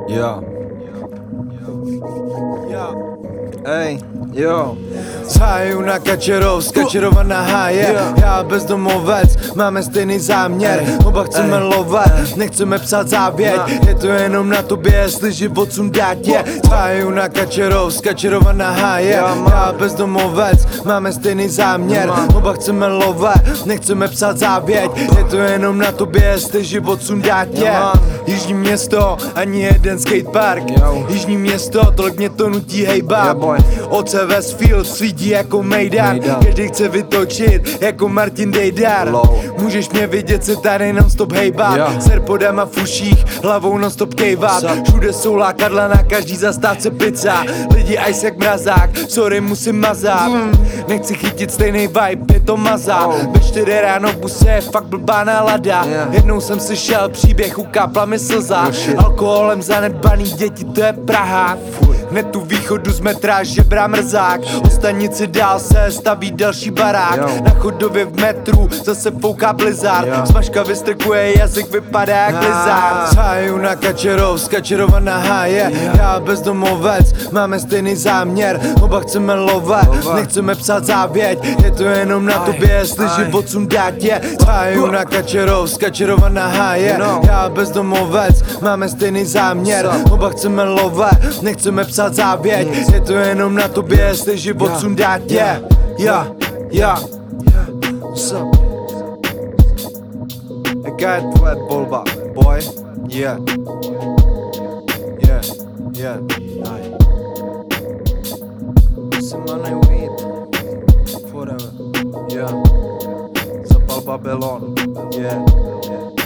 Jo. Ej, jo. Z háju na Kačerov, z Kačerova na háje. Já bezdomovec, máme stejný záměr. Oba chceme lovat, nechceme psát závěť. Je to jenom na tobě, jestli život sundát je. Z háju na Kačerov, z Kačerova na háje. Já bezdomovec, máme stejný záměr. Oba chceme lovat, nechceme psát závěť. Je to jenom na tobě, jestli život sundát je. Jižní město, ani jeden skatepark. Jižní město, tolik mě to nutí hejbat. Oce Westfield svítí jako Mejdan. Každý chce vytočit jako Martin Dejdar. Můžeš mě vidět se tady non-stop hejbat. Ser podama v uších, hlavou non-stop kejvat. Všude jsou lákadla, na každý zastávce pizza. Lidi ice jak mrazák, sorry musím mazat. Nechci chytit stejný vibe, je to maza. Ve 4 ráno v buse je fakt blbá nálada. Jednou jsem slyšel příběh, ukápla mi slza. Alkoholem zanedbaný děti, to je Praha. Hned tu východu z metra žebrá mrzák. O stanici dál se staví další barák. Na chodově v metru zase fouká blizzard. Smažka vystrkuje jazyk, vypadá jak lizard. Z háju na Kačerov, z Kačerova na háje. Já bezdomovec, máme stejný záměr. Oba chceme lovat, nechceme psát závěť. Je to jenom na tobě, jestli život sundát je. Z háju na Kačerov, z Kačerova na háje. Já bezdomovec, máme stejný záměr. Oba chceme lovat, nechceme psát závěť. Je to jenom na tobě, jestli život sundát je. Jaká je tvoje volba, boy? Yeah. Jsem manej weed forever. Zapal Babylon.